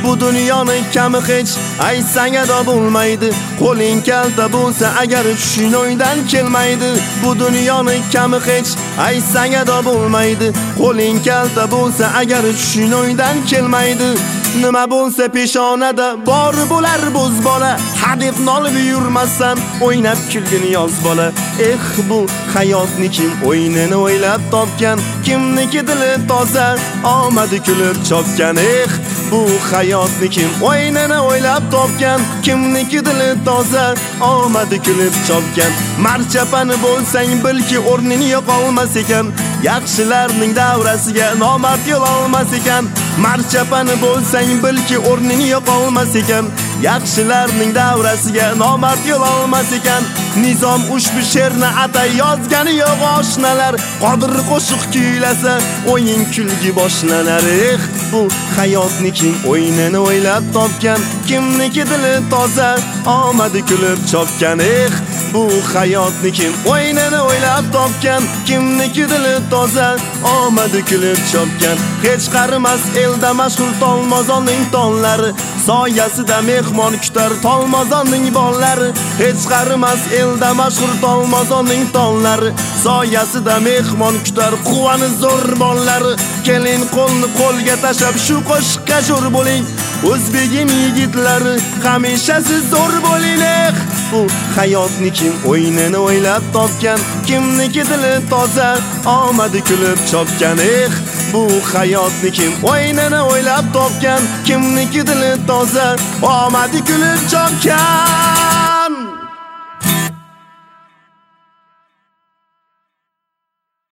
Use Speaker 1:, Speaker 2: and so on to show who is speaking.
Speaker 1: Bu dunyoni kami hech aytsang ado bo'lmaydi. Qo'ling kalta bo'lsa agar tushing o'ydan kelmaydi. Bu dunyoni kami hech aytsang ado bo'lmaydi. Qo'ling kalta bo'lsa agar tushing o'ydan kelmaydi. Nima bo'lsa peshonada bor bo'lar bo'z bola. Hadeb nolib yurmasdan o'ynab kulgin yoz bola. Bu hayotni kim o'yinini o'ylab topgan, kimniki dili toza omadi kulib chopgan. Bu hayotni kim o'yinini o'ylab topgan, kimniki dili toza omadi kulib chopgan. Marchapani bo'lsang bilki o'rnini yo'qolmas ekan. Yaxshilarning davrasiga nomard yo'l olmas ekan. Marchapani bo'lsang bilki o'rnini yo'qolmas ekan. Yaxshilarning davrasiga nomard yo'l olmas ekan. Nizom ushbu she'rni atay yozgani yo'q oshnalar. Qodir qo'shiq kuylasa o'yin kulgi boshlanar. Bu hayotni kim o'yinini o'ylab topgan, kimniki dili toza omadi kulib chopgan. Bu hayotni kim o'yinini o'ylab topgan, kimniki dili toza omadi kulib chopgan. Hech qarimas elda mashhur Tolmozonning tonlari, soyasida mehmon kutar Tolmozonning bollari. Hech qarimas elda mashhur Tolmozonning tonlari, soyasida mehmon kutar quvani zo'r bollari. Keling qo'lni qo'lga tashab shu qo'shiqqa jo'r bo'ling. O'zbegim yigitlari hamisha siz zo'r bo'ling. Bu hayotni kim o'yinini o'ylab topgan, kimniki dili toza omadi kulib chopgan. Bu hayotni kim o'yinini o'ylab topgan, kimniki dili toza omadi kulib chopgan.